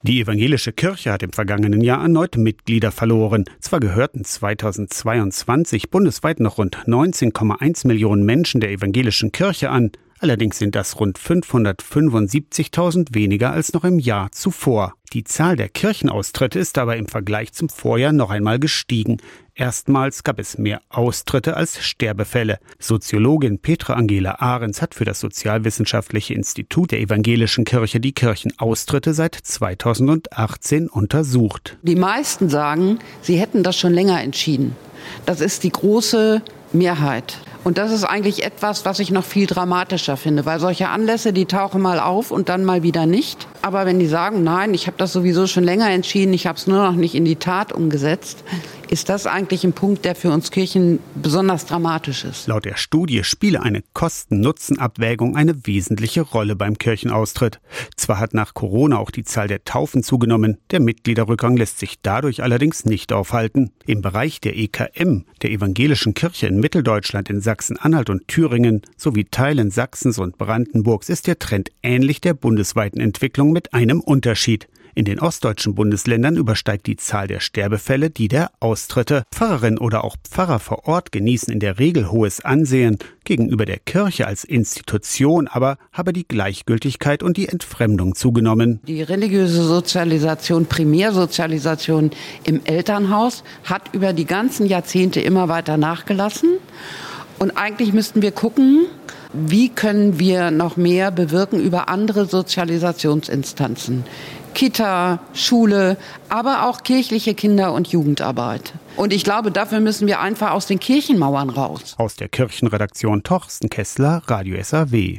Die evangelische Kirche hat im vergangenen Jahr erneut Mitglieder verloren. Zwar gehörten 2022 bundesweit noch rund 19,1 Millionen Menschen der evangelischen Kirche an. Allerdings sind das rund 575.000 weniger als noch im Jahr zuvor. Die Zahl der Kirchenaustritte ist aber im Vergleich zum Vorjahr noch einmal gestiegen. Erstmals gab es mehr Austritte als Sterbefälle. Soziologin Petra Angela Ahrens hat für das Sozialwissenschaftliche Institut der evangelischen Kirche die Kirchenaustritte seit 2018 untersucht. Die meisten sagen, sie hätten das schon länger entschieden. Das ist die große Mehrheit. Und das ist eigentlich etwas, was ich noch viel dramatischer finde, weil solche Anlässe, die tauchen mal auf und dann mal wieder nicht. Aber wenn die sagen, nein, ich habe das sowieso schon länger entschieden, ich habe es nur noch nicht in die Tat umgesetzt, ist das eigentlich ein Punkt, der für uns Kirchen besonders dramatisch ist. Laut der Studie spiele eine Kosten-Nutzen-Abwägung eine wesentliche Rolle beim Kirchenaustritt. Zwar hat nach Corona auch die Zahl der Taufen zugenommen, der Mitgliederrückgang lässt sich dadurch allerdings nicht aufhalten. Im Bereich der EKM, der evangelischen Kirche in Mitteldeutschland, in Sachsen-Anhalt und Thüringen sowie Teilen Sachsens und Brandenburgs ist der Trend ähnlich der bundesweiten Entwicklung mit einem Unterschied. In den ostdeutschen Bundesländern übersteigt die Zahl der Sterbefälle die der Austritte. Pfarrerinnen oder auch Pfarrer vor Ort genießen in der Regel hohes Ansehen. Gegenüber der Kirche als Institution aber habe die Gleichgültigkeit und die Entfremdung zugenommen. Die religiöse Sozialisation, Primärsozialisation im Elternhaus hat über die ganzen Jahrzehnte immer weiter nachgelassen. Und eigentlich müssten wir gucken, wie können wir noch mehr bewirken über andere Sozialisationsinstanzen. Kita, Schule, aber auch kirchliche Kinder- und Jugendarbeit. Und ich glaube, dafür müssen wir einfach aus den Kirchenmauern raus. Aus der Kirchenredaktion Torsten Kessler, Radio SAW.